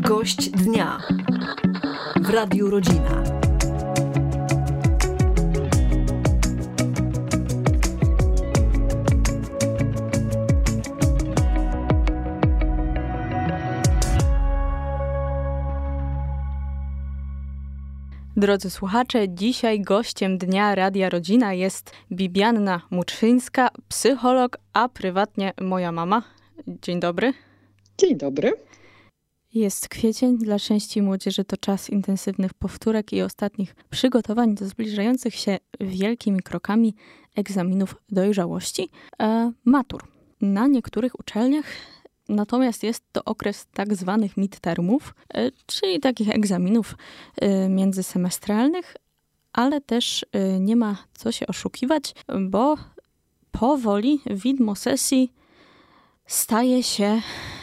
Gość dnia w Radiu Rodzina. Drodzy słuchacze, dzisiaj gościem Dnia Radia Rodzina jest Bibianna Muczyńska, psycholog, a prywatnie moja mama. Dzień dobry. Dzień dobry. Jest kwiecień, dla części młodzieży to czas intensywnych powtórek i ostatnich przygotowań do zbliżających się wielkimi krokami egzaminów dojrzałości, matur. Na niektórych uczelniach natomiast jest to okres tak zwanych midtermów, czyli takich egzaminów międzysemestralnych, ale też nie ma co się oszukiwać, bo powoli widmo sesji staje się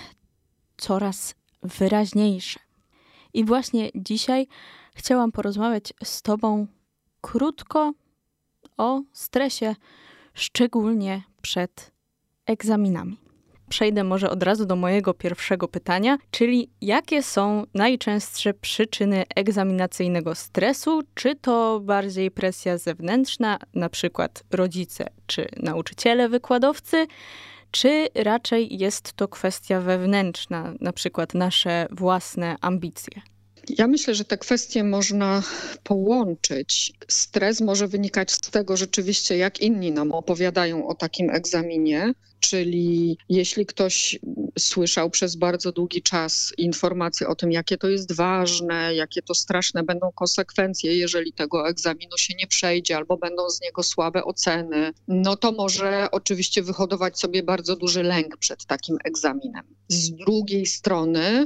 coraz wyraźniejsze. I właśnie dzisiaj chciałam porozmawiać z Tobą krótko o stresie, szczególnie przed egzaminami. Przejdę może od razu do mojego pierwszego pytania, czyli jakie są najczęstsze przyczyny egzaminacyjnego stresu? Czy to bardziej presja zewnętrzna, na przykład rodzice czy nauczyciele, wykładowcy, czy raczej jest to kwestia wewnętrzna, na przykład nasze własne ambicje? Ja myślę, że te kwestie można połączyć. Stres może wynikać z tego rzeczywiście, jak inni nam opowiadają o takim egzaminie, czyli jeśli ktoś słyszał przez bardzo długi czas informacje o tym, jakie to jest ważne, jakie to straszne będą konsekwencje, jeżeli tego egzaminu się nie przejdzie, albo będą z niego słabe oceny, no to może oczywiście wyhodować sobie bardzo duży lęk przed takim egzaminem. Z drugiej strony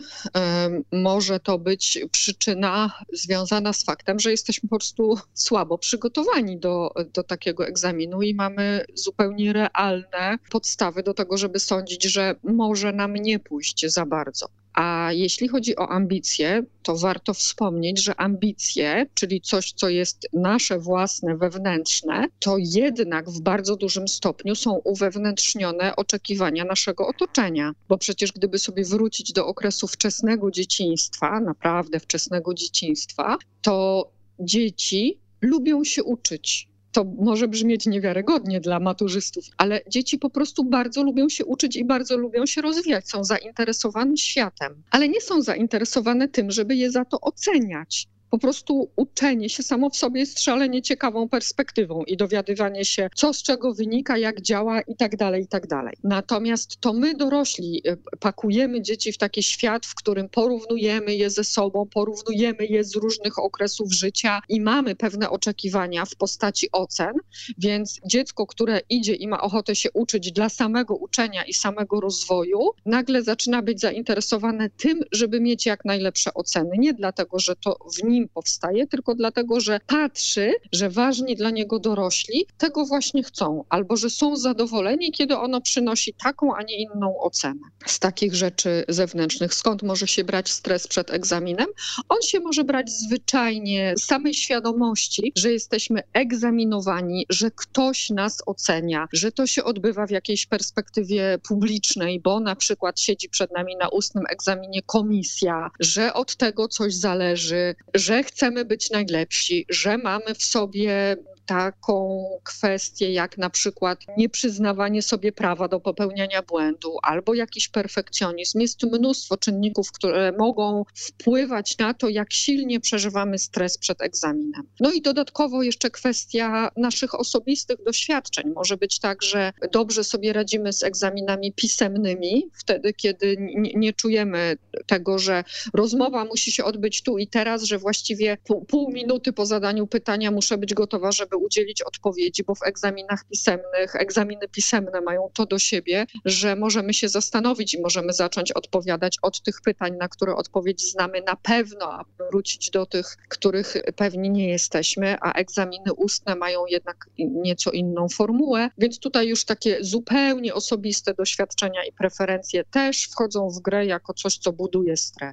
może to być przyczyna związana z faktem, że jesteśmy po prostu słabo przygotowani do takiego egzaminu i mamy zupełnie realne podstawy do tego, żeby sądzić, że może nam nie pójść za bardzo. A jeśli chodzi o ambicje, to warto wspomnieć, że ambicje, czyli coś, co jest nasze własne, wewnętrzne, to jednak w bardzo dużym stopniu są uwewnętrznione oczekiwania naszego otoczenia. Bo przecież gdyby sobie wrócić do okresu wczesnego dzieciństwa, naprawdę wczesnego dzieciństwa, to dzieci lubią się uczyć. To może brzmieć niewiarygodnie dla maturzystów, ale dzieci po prostu bardzo lubią się uczyć i bardzo lubią się rozwijać. Są zainteresowane światem, ale nie są zainteresowane tym, żeby je za to oceniać. Po prostu uczenie się samo w sobie jest szalenie ciekawą perspektywą i dowiadywanie się, co z czego wynika, jak działa i tak dalej, i tak dalej. Natomiast to my dorośli pakujemy dzieci w taki świat, w którym porównujemy je ze sobą, porównujemy je z różnych okresów życia i mamy pewne oczekiwania w postaci ocen, więc dziecko, które idzie i ma ochotę się uczyć dla samego uczenia i samego rozwoju, nagle zaczyna być zainteresowane tym, żeby mieć jak najlepsze oceny. Nie dlatego, że to w nim powstaje, tylko dlatego, że patrzy, że ważni dla niego dorośli tego właśnie chcą, albo że są zadowoleni, kiedy ono przynosi taką, a nie inną ocenę. Z takich rzeczy zewnętrznych, skąd może się brać stres przed egzaminem? On się może brać zwyczajnie z samej świadomości, że jesteśmy egzaminowani, że ktoś nas ocenia, że to się odbywa w jakiejś perspektywie publicznej, bo na przykład siedzi przed nami na ustnym egzaminie komisja, że od tego coś zależy, że chcemy być najlepsi, że mamy w sobie taką kwestię jak na przykład nieprzyznawanie sobie prawa do popełniania błędu albo jakiś perfekcjonizm. Jest mnóstwo czynników, które mogą wpływać na to, jak silnie przeżywamy stres przed egzaminem. No i dodatkowo jeszcze kwestia naszych osobistych doświadczeń. Może być tak, że dobrze sobie radzimy z egzaminami pisemnymi, wtedy kiedy nie czujemy tego, że rozmowa musi się odbyć tu i teraz, że właściwie pół minuty po zadaniu pytania muszę być gotowa, żeby udzielić odpowiedzi, bo w egzaminach pisemnych, egzaminy pisemne mają to do siebie, że możemy się zastanowić i możemy zacząć odpowiadać od tych pytań, na które odpowiedź znamy na pewno, a wrócić do tych, których pewni nie jesteśmy, a egzaminy ustne mają jednak nieco inną formułę, więc tutaj już takie zupełnie osobiste doświadczenia i preferencje też wchodzą w grę jako coś, co buduje stres.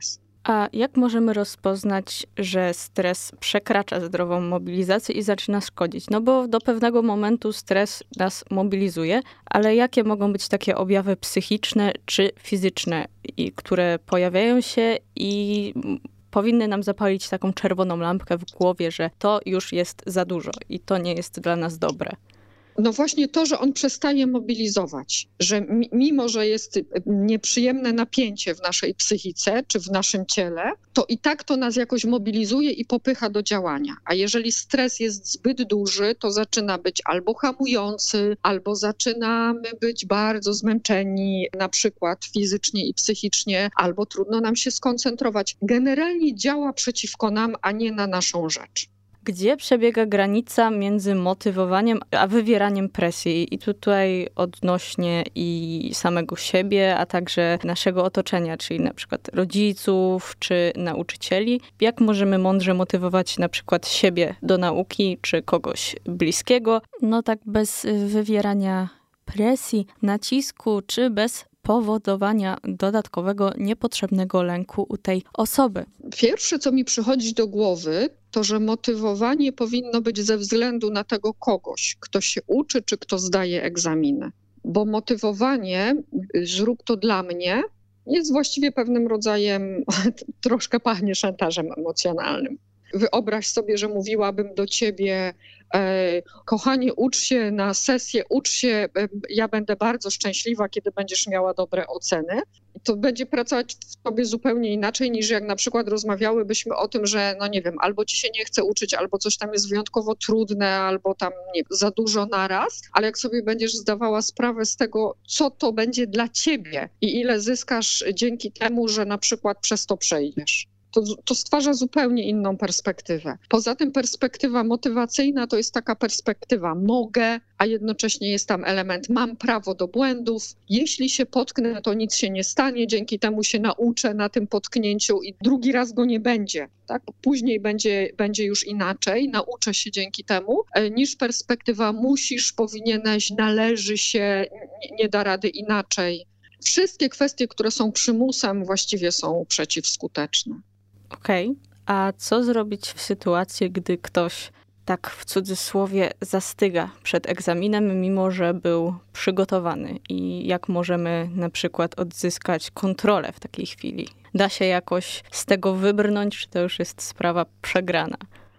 A jak możemy rozpoznać, że stres przekracza zdrową mobilizację i zaczyna szkodzić? No bo do pewnego momentu stres nas mobilizuje, ale jakie mogą być takie objawy psychiczne czy fizyczne, które pojawiają się i powinny nam zapalić taką czerwoną lampkę w głowie, że to już jest za dużo i to nie jest dla nas dobre? No właśnie to, że on przestaje mobilizować, że mimo, że jest nieprzyjemne napięcie w naszej psychice czy w naszym ciele, to i tak to nas jakoś mobilizuje i popycha do działania. A jeżeli stres jest zbyt duży, to zaczyna być albo hamujący, albo zaczynamy być bardzo zmęczeni, na przykład fizycznie i psychicznie, albo trudno nam się skoncentrować. Generalnie działa przeciwko nam, a nie na naszą rzecz. Gdzie przebiega granica między motywowaniem a wywieraniem presji? I tutaj odnośnie i samego siebie, a także naszego otoczenia, czyli na przykład rodziców czy nauczycieli. Jak możemy mądrze motywować na przykład siebie do nauki czy kogoś bliskiego? No tak bez wywierania presji, nacisku czy bez powodowania dodatkowego, niepotrzebnego lęku u tej osoby. Pierwsze, co mi przychodzi do głowy, to, że motywowanie powinno być ze względu na tego kogoś, kto się uczy, czy kto zdaje egzaminy. Bo motywowanie, zrób to dla mnie, jest właściwie pewnym rodzajem, troszkę pachnie szantażem emocjonalnym. Wyobraź sobie, że mówiłabym do ciebie: kochanie, ucz się na sesję, ucz się, ja będę bardzo szczęśliwa, kiedy będziesz miała dobre oceny. To będzie pracować w tobie zupełnie inaczej, niż jak na przykład rozmawiałybyśmy o tym, że no nie wiem, albo ci się nie chce uczyć, albo coś tam jest wyjątkowo trudne, albo tam nie, za dużo naraz, ale jak sobie będziesz zdawała sprawę z tego, co to będzie dla ciebie i ile zyskasz dzięki temu, że na przykład przez to przejdziesz. To stwarza zupełnie inną perspektywę. Poza tym perspektywa motywacyjna to jest taka perspektywa mogę, a jednocześnie jest tam element mam prawo do błędów. Jeśli się potknę, to nic się nie stanie, dzięki temu się nauczę na tym potknięciu i drugi raz go nie będzie. Tak? Później będzie już inaczej, nauczę się dzięki temu, niż perspektywa musisz, powinieneś, należy się, nie da rady inaczej. Wszystkie kwestie, które są przymusem, właściwie są przeciwskuteczne. Okej, a co zrobić w sytuacji, gdy ktoś tak w cudzysłowie zastyga przed egzaminem, mimo że był przygotowany? I jak możemy na przykład odzyskać kontrolę w takiej chwili? Da się jakoś z tego wybrnąć, czy to już jest sprawa przegrana?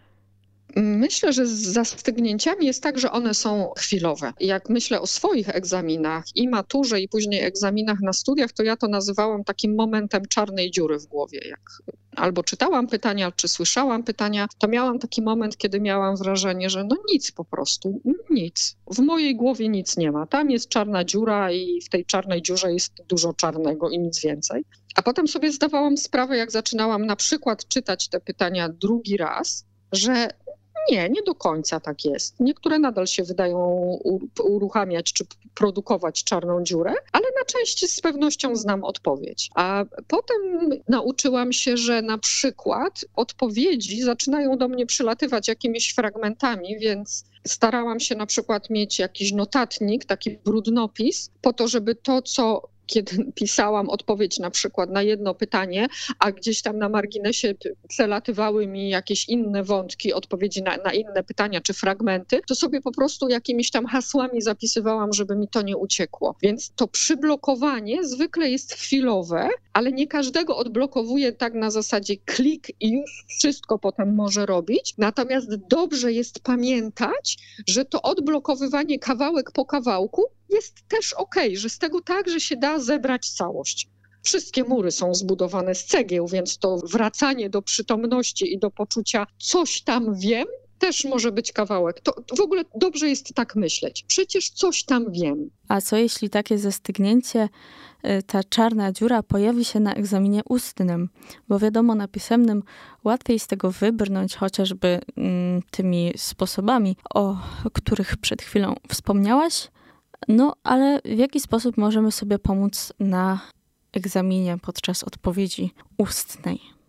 Myślę, że z zastygnięciami jest tak, że one są chwilowe. Jak myślę o swoich egzaminach i maturze i później egzaminach na studiach, to ja to nazywałam takim momentem czarnej dziury w głowie. Jak albo czytałam pytania, czy słyszałam pytania, to miałam taki moment, kiedy miałam wrażenie, że no nic po prostu, nic. W mojej głowie nic nie ma. Tam jest czarna dziura i w tej czarnej dziurze jest dużo czarnego i nic więcej. A potem sobie zdawałam sprawę, jak zaczynałam na przykład czytać te pytania drugi raz, że nie do końca tak jest. Niektóre nadal się wydają uruchamiać czy produkować czarną dziurę, ale na część z pewnością znam odpowiedź. A potem nauczyłam się, że na przykład odpowiedzi zaczynają do mnie przylatywać jakimiś fragmentami, więc starałam się na przykład mieć jakiś notatnik, taki brudnopis, po to, żeby to, co kiedy pisałam odpowiedź na przykład na jedno pytanie, a gdzieś tam na marginesie przelatywały mi jakieś inne wątki, odpowiedzi na inne pytania czy fragmenty, to sobie po prostu jakimiś tam hasłami zapisywałam, żeby mi to nie uciekło. Więc to przyblokowanie zwykle jest chwilowe, ale nie każdego odblokowuje tak na zasadzie klik i już wszystko potem może robić. Natomiast dobrze jest pamiętać, że to odblokowywanie kawałek po kawałku jest też okej, że z tego także się da zebrać całość. Wszystkie mury są zbudowane z cegieł, więc to wracanie do przytomności i do poczucia coś tam wiem, też może być kawałek. To w ogóle dobrze jest tak myśleć. Przecież coś tam wiem. A co jeśli takie zastygnięcie, ta czarna dziura pojawi się na egzaminie ustnym? Bo wiadomo, na pisemnym łatwiej z tego wybrnąć chociażby tymi sposobami, o których przed chwilą wspomniałaś. No, ale w jaki sposób możemy sobie pomóc na egzaminie podczas odpowiedzi ustnej?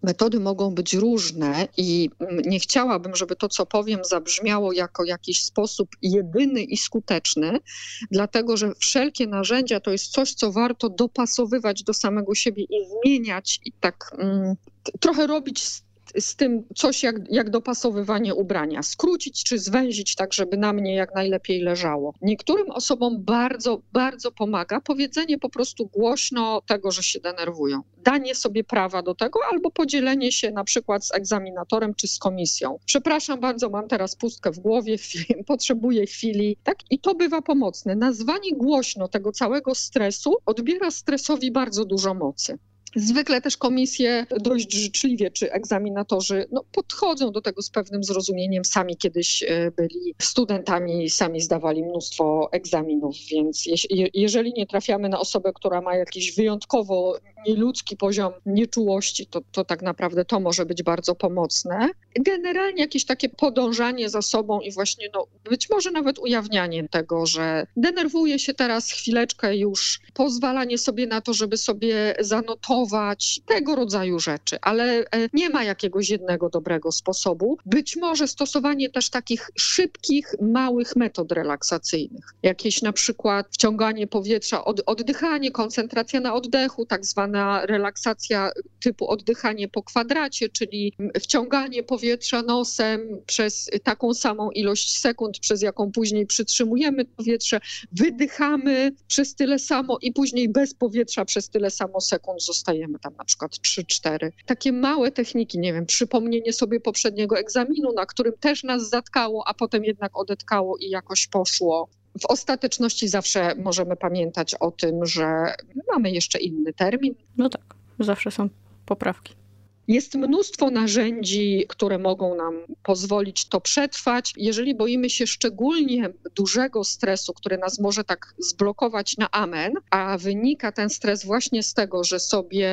Metody mogą być różne i nie chciałabym, żeby to, co powiem, zabrzmiało jako jakiś sposób jedyny i skuteczny, dlatego że wszelkie narzędzia to jest coś, co warto dopasowywać do samego siebie i zmieniać i tak trochę robić z tym coś jak dopasowywanie ubrania. Skrócić czy zwęzić tak, żeby na mnie jak najlepiej leżało. Niektórym osobom bardzo, bardzo pomaga powiedzenie po prostu głośno tego, że się denerwują. Danie sobie prawa do tego albo podzielenie się na przykład z egzaminatorem czy z komisją. Przepraszam bardzo, mam teraz pustkę w głowie, potrzebuję chwili. Tak? I to bywa pomocne. Nazwanie głośno tego całego stresu odbiera stresowi bardzo dużo mocy. Zwykle też komisje dość życzliwie, czy egzaminatorzy podchodzą do tego z pewnym zrozumieniem. Sami kiedyś byli studentami, sami zdawali mnóstwo egzaminów, więc jeżeli nie trafiamy na osobę, która ma jakiś wyjątkowo nieludzki poziom nieczułości, to tak naprawdę to może być bardzo pomocne. Generalnie jakieś takie podążanie za sobą i właśnie być może nawet ujawnianie tego, że denerwuję się teraz chwileczkę już, pozwalanie sobie na to, żeby sobie zanotować tego rodzaju rzeczy, ale nie ma jakiegoś jednego dobrego sposobu. Być może stosowanie też takich szybkich, małych metod relaksacyjnych. Jakieś na przykład wciąganie powietrza, oddychanie, koncentracja na oddechu, tak zwana relaksacja typu oddychanie po kwadracie, czyli wciąganie powietrza nosem przez taką samą ilość sekund, przez jaką później przytrzymujemy powietrze, wydychamy przez tyle samo i później bez powietrza przez tyle samo sekund zostajemy tam na przykład 3-4. Takie małe techniki, nie wiem, przypomnienie sobie poprzedniego egzaminu, na którym też nas zatkało, a potem jednak odetkało i jakoś poszło. W ostateczności zawsze możemy pamiętać o tym, że mamy jeszcze inny termin. No tak, zawsze są poprawki. Jest mnóstwo narzędzi, które mogą nam pozwolić to przetrwać. Jeżeli boimy się szczególnie dużego stresu, który nas może tak zblokować na amen, a wynika ten stres właśnie z tego, że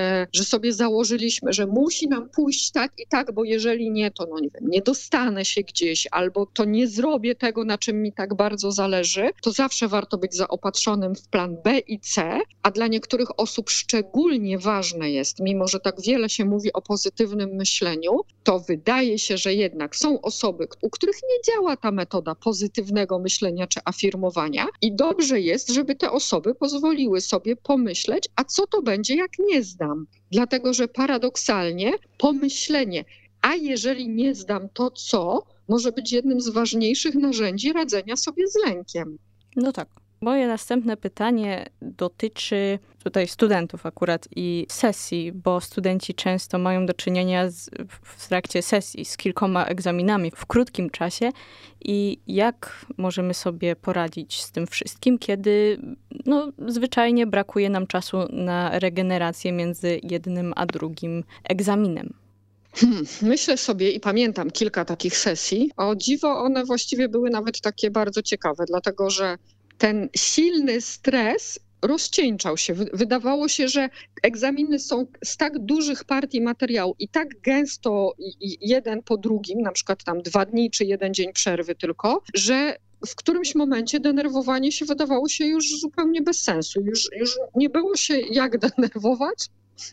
sobie założyliśmy, że musi nam pójść tak i tak, bo jeżeli nie, to nie wiem, nie dostanę się gdzieś albo to nie zrobię tego, na czym mi tak bardzo zależy, to zawsze warto być zaopatrzonym w plan B i C, a dla niektórych osób szczególnie ważne jest, mimo że tak wiele się mówi o pozytywnym myśleniu, to wydaje się, że jednak są osoby, u których nie działa ta metoda pozytywnego myślenia czy afirmowania i dobrze jest, żeby te osoby pozwoliły sobie pomyśleć, a co to będzie, jak nie zdam. Dlatego, że paradoksalnie pomyślenie, a jeżeli nie zdam, to co, może być jednym z ważniejszych narzędzi radzenia sobie z lękiem. No tak. Moje następne pytanie dotyczy tutaj studentów akurat i sesji, bo studenci często mają do czynienia w trakcie sesji z kilkoma egzaminami w krótkim czasie i jak możemy sobie poradzić z tym wszystkim, kiedy zwyczajnie brakuje nam czasu na regenerację między jednym a drugim egzaminem. Myślę sobie i pamiętam kilka takich sesji. O dziwo, one właściwie były nawet takie bardzo ciekawe, dlatego że ten silny stres rozcieńczał się. Wydawało się, że egzaminy są z tak dużych partii materiału i tak gęsto jeden po drugim, na przykład tam 2 dni czy 1 dzień przerwy tylko, że w którymś momencie denerwowanie się wydawało się już zupełnie bez sensu. Już nie było się jak denerwować,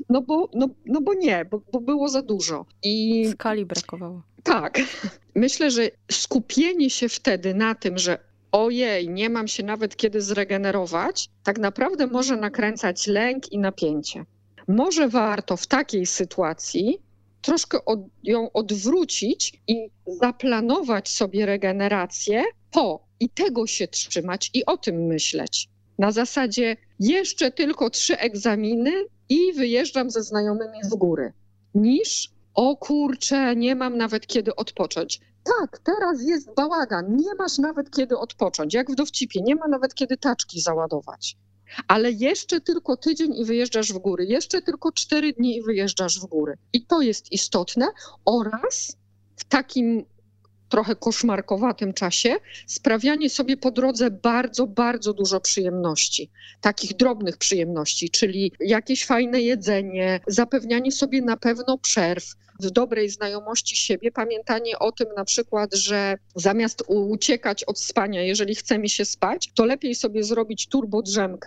bo było za dużo. I skali brakowało. Tak. Myślę, że skupienie się wtedy na tym, że ojej, nie mam się nawet kiedy zregenerować, tak naprawdę może nakręcać lęk i napięcie. Może warto w takiej sytuacji troszkę ją odwrócić i zaplanować sobie regenerację i tego się trzymać i o tym myśleć. Na zasadzie jeszcze tylko 3 egzaminy i wyjeżdżam ze znajomymi w góry. Niż o kurczę, nie mam nawet kiedy odpocząć. Tak, teraz jest bałagan, nie masz nawet kiedy odpocząć, jak w dowcipie, nie ma nawet kiedy taczki załadować. Ale jeszcze tylko tydzień i wyjeżdżasz w góry, jeszcze tylko 4 dni i wyjeżdżasz w góry. I to jest istotne oraz w takim trochę koszmarkowatym czasie sprawianie sobie po drodze bardzo, bardzo dużo przyjemności. Takich drobnych przyjemności, czyli jakieś fajne jedzenie, zapewnianie sobie na pewno przerw, w dobrej znajomości siebie, pamiętanie o tym na przykład, że zamiast uciekać od spania, jeżeli chce mi się spać, to lepiej sobie zrobić turbodrzemkę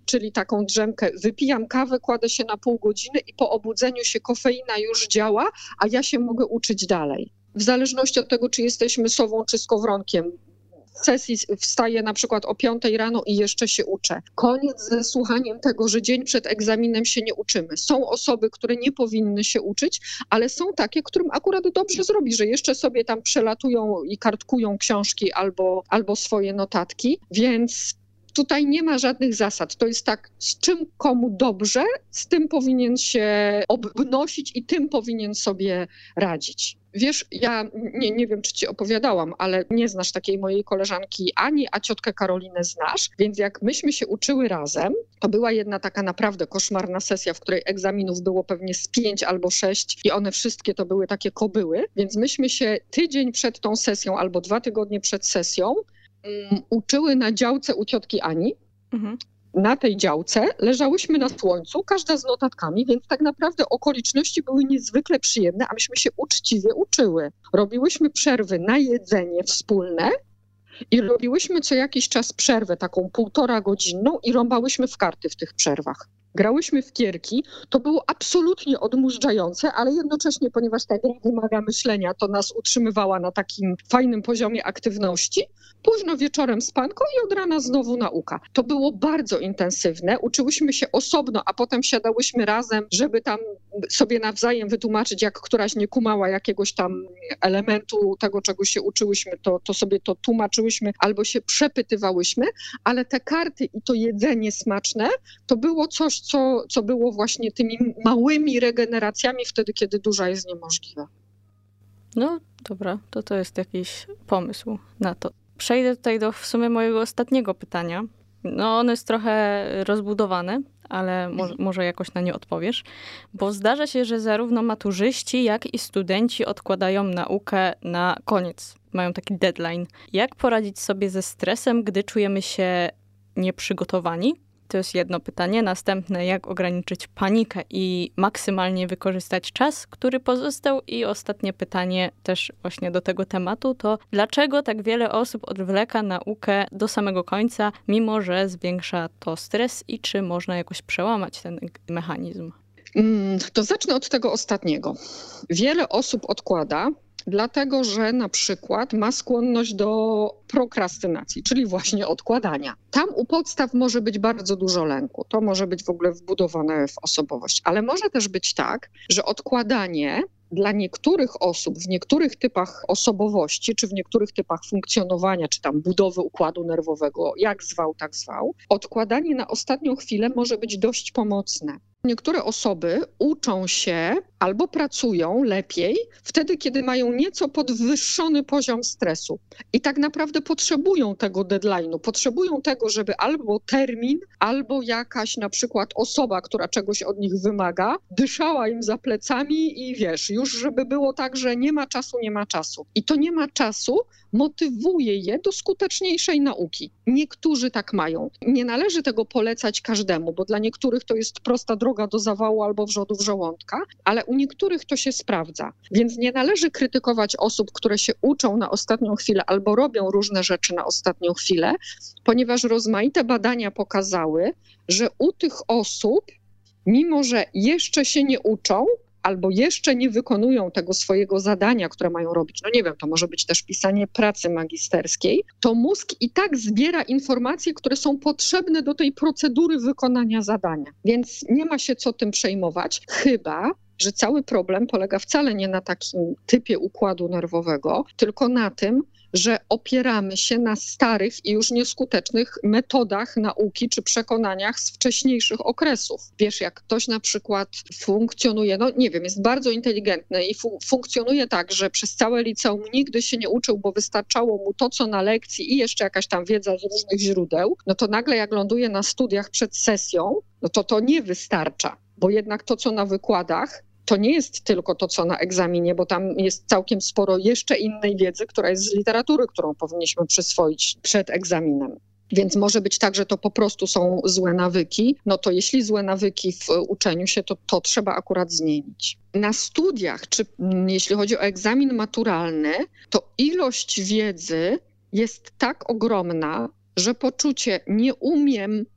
czyli taką drzemkę. Wypijam kawę, kładę się na pół godziny i po obudzeniu się kofeina już działa, a ja się mogę uczyć dalej. W zależności od tego, czy jesteśmy sową, czy skowronkiem. W sesji wstaję na przykład o 5 rano i jeszcze się uczę. Koniec ze słuchaniem tego, że dzień przed egzaminem się nie uczymy. Są osoby, które nie powinny się uczyć, ale są takie, którym akurat dobrze zrobi, że jeszcze sobie tam przelatują i kartkują książki albo swoje notatki, więc tutaj nie ma żadnych zasad. To jest tak, z czym komu dobrze, z tym powinien się obnosić i tym powinien sobie radzić. Wiesz, ja nie wiem, czy ci opowiadałam, ale nie znasz takiej mojej koleżanki Ani, a ciotkę Karolinę znasz, więc jak myśmy się uczyły razem, to była jedna taka naprawdę koszmarna sesja, w której egzaminów było pewnie z 5 albo 6 i one wszystkie to były takie kobyły, więc myśmy się tydzień przed tą sesją albo 2 tygodnie przed sesją uczyły na działce u ciotki Ani. Mhm. Na tej działce leżałyśmy na słońcu, każda z notatkami, więc tak naprawdę okoliczności były niezwykle przyjemne, a myśmy się uczciwie uczyły. Robiłyśmy przerwy na jedzenie wspólne i robiłyśmy co jakiś czas przerwę, taką 1,5 godzinną i rąbałyśmy w karty w tych przerwach. Grałyśmy w gierki, to było absolutnie odmurzające, ale jednocześnie, ponieważ ta gra wymaga myślenia, to nas utrzymywała na takim fajnym poziomie aktywności. Późno wieczorem spanko i od rana znowu nauka. To było bardzo intensywne, uczyłyśmy się osobno, a potem siadałyśmy razem, żeby tam sobie nawzajem wytłumaczyć, jak któraś nie kumała jakiegoś tam elementu tego, czego się uczyłyśmy, to sobie to tłumaczyłyśmy albo się przepytywałyśmy, ale te karty i to jedzenie smaczne, to było coś, co było właśnie tymi małymi regeneracjami wtedy, kiedy duża jest niemożliwa. No dobra, to jest jakiś pomysł na to. Przejdę tutaj do w sumie mojego ostatniego pytania. No ono jest trochę rozbudowane, ale może jakoś na nie odpowiesz. Bo zdarza się, że zarówno maturzyści, jak i studenci odkładają naukę na koniec. Mają taki deadline. Jak poradzić sobie ze stresem, gdy czujemy się nieprzygotowani? To jest jedno pytanie. Następne, jak ograniczyć panikę i maksymalnie wykorzystać czas, który pozostał. I ostatnie pytanie też właśnie do tego tematu, to dlaczego tak wiele osób odwleka naukę do samego końca, mimo że zwiększa to stres i czy można jakoś przełamać ten mechanizm? To zacznę od tego ostatniego. Wiele osób odkłada, dlatego że na przykład ma skłonność do prokrastynacji, czyli właśnie odkładania. Tam u podstaw może być bardzo dużo lęku. To może być w ogóle wbudowane w osobowość. Ale może też być tak, że odkładanie dla niektórych osób, w niektórych typach osobowości, czy w niektórych typach funkcjonowania, czy tam budowy układu nerwowego, jak zwał, tak zwał, odkładanie na ostatnią chwilę może być dość pomocne. Niektóre osoby uczą się albo pracują lepiej wtedy, kiedy mają nieco podwyższony poziom stresu i tak naprawdę potrzebują tego deadline'u, potrzebują tego, żeby albo termin, albo jakaś na przykład osoba, która czegoś od nich wymaga, dyszała im za plecami i wiesz, już żeby było tak, że nie ma czasu, nie ma czasu. I to nie ma czasu motywuje je do skuteczniejszej nauki. Niektórzy tak mają. Nie należy tego polecać każdemu, bo dla niektórych to jest prosta droga do zawału albo wrzodów żołądka, ale u niektórych to się sprawdza. Więc nie należy krytykować osób, które się uczą na ostatnią chwilę albo robią różne rzeczy na ostatnią chwilę, ponieważ rozmaite badania pokazały, że u tych osób, mimo że jeszcze się nie uczą, albo jeszcze nie wykonują tego swojego zadania, które mają robić, no nie wiem, to może być też pisanie pracy magisterskiej, to mózg i tak zbiera informacje, które są potrzebne do tej procedury wykonania zadania. Więc nie ma się co tym przejmować, chyba że cały problem polega wcale nie na takim typie układu nerwowego, tylko na tym, że opieramy się na starych i już nieskutecznych metodach nauki czy przekonaniach z wcześniejszych okresów. Wiesz, jak ktoś na przykład funkcjonuje, no nie wiem, jest bardzo inteligentny i funkcjonuje tak, że przez całe liceum nigdy się nie uczył, bo wystarczało mu to, co na lekcji i jeszcze jakaś tam wiedza z różnych źródeł, no to nagle jak ląduje na studiach przed sesją, no to nie wystarcza, bo jednak to, co na wykładach, to nie jest tylko to, co na egzaminie, bo tam jest całkiem sporo jeszcze innej wiedzy, która jest z literatury, którą powinniśmy przyswoić przed egzaminem. Więc może być tak, że to po prostu są złe nawyki. No to jeśli złe nawyki w uczeniu się, to trzeba akurat zmienić. Na studiach, czy jeśli chodzi o egzamin maturalny, to ilość wiedzy jest tak ogromna, że poczucie nie umiem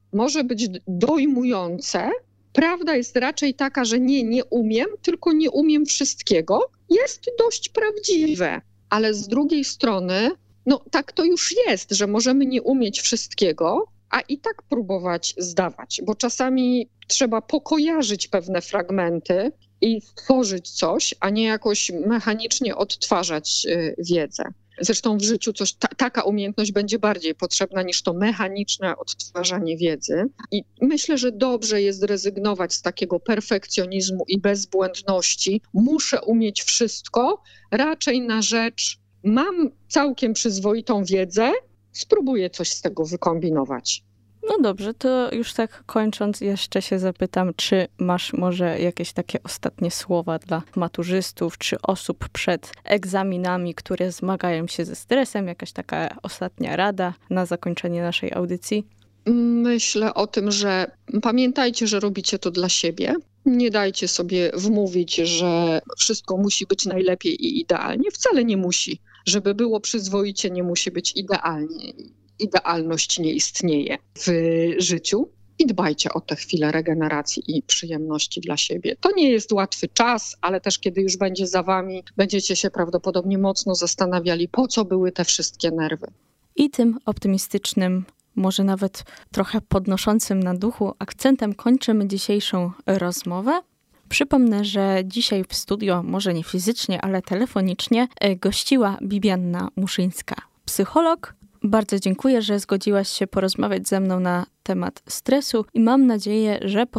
może być dojmujące. Prawda jest raczej taka, że nie umiem, tylko nie umiem wszystkiego. Jest dość prawdziwe, ale z drugiej strony, tak to już jest, że możemy nie umieć wszystkiego, a i tak próbować zdawać, bo czasami trzeba pokojarzyć pewne fragmenty i stworzyć coś, a nie jakoś mechanicznie odtwarzać wiedzę. Zresztą w życiu taka umiejętność będzie bardziej potrzebna niż to mechaniczne odtwarzanie wiedzy. I myślę, że dobrze jest rezygnować z takiego perfekcjonizmu i bezbłędności. Muszę umieć wszystko, raczej na rzecz mam całkiem przyzwoitą wiedzę, spróbuję coś z tego wykombinować. No dobrze, to już tak kończąc jeszcze się zapytam, czy masz może jakieś takie ostatnie słowa dla maturzystów, czy osób przed egzaminami, które zmagają się ze stresem, jakaś taka ostatnia rada na zakończenie naszej audycji? Myślę o tym, że pamiętajcie, że robicie to dla siebie. Nie dajcie sobie wmówić, że wszystko musi być najlepiej i idealnie. Wcale nie musi. Żeby było przyzwoicie, nie musi być idealnie. Idealność nie istnieje w życiu i dbajcie o te chwile regeneracji i przyjemności dla siebie. To nie jest łatwy czas, ale też kiedy już będzie za wami, będziecie się prawdopodobnie mocno zastanawiali, po co były te wszystkie nerwy. I tym optymistycznym, może nawet trochę podnoszącym na duchu akcentem kończymy dzisiejszą rozmowę. Przypomnę, że dzisiaj w studio, może nie fizycznie, ale telefonicznie, gościła Bibianna Muszyńska, psycholog. Bardzo dziękuję, że zgodziłaś się porozmawiać ze mną na temat stresu i mam nadzieję,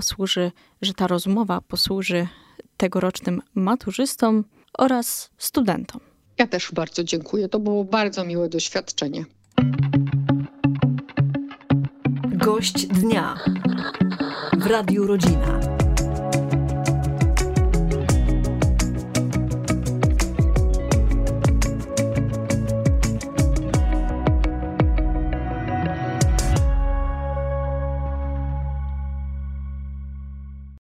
że ta rozmowa posłuży tegorocznym maturzystom oraz studentom. Ja też bardzo dziękuję. To było bardzo miłe doświadczenie. Gość dnia w Radiu Rodzina.